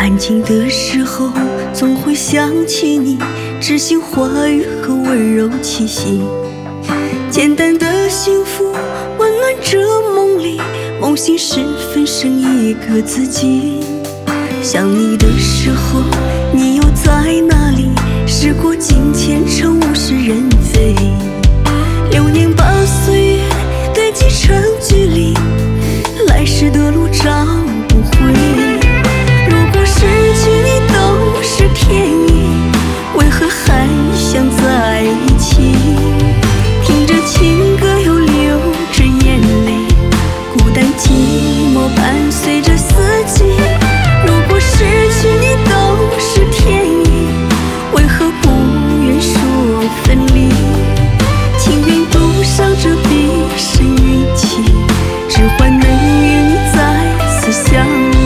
安静的时候，总会想起你知心话语和温柔气息。简单的幸福温暖着梦里，梦醒时分剩一个自己。想你的时候，你又在哪里？时过境迁，成物是人非。流年把岁月堆积成距离，来时的路找不回。如果失去你都是天意，为何还想在一起？听着情歌又流着眼泪，孤单寂寞伴随着四季。如果失去你都是天意，为何不愿说分离？情愿赌上这笔生运气，只换能与你再次相遇。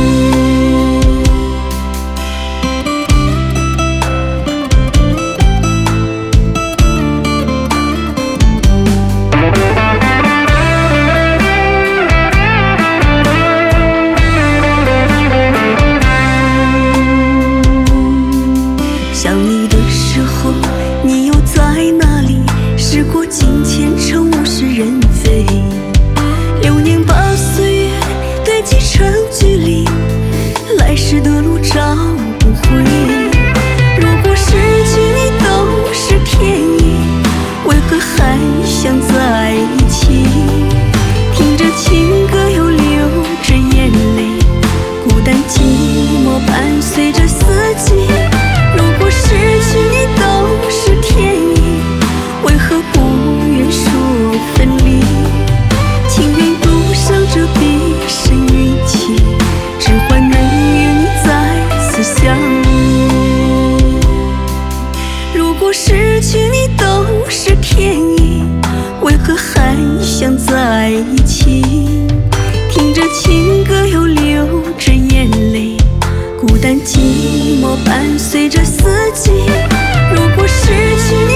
想你的时候，你又在哪里？时过境迁，成物是人非。流年把岁月堆积成距离，来时的路找不回。如果失去你都是天意，为何还想在一起？听着情歌又流着眼泪，孤单寂寞伴随着四季。如果失去你都是天意，为何不愿说分离？情愿赌上这笔生运气，只换能与你再次相遇。如果失去你都是天意，为何还想在一起？听着情歌又流着眼泪，孤单寂寞伴随着四季。如果失去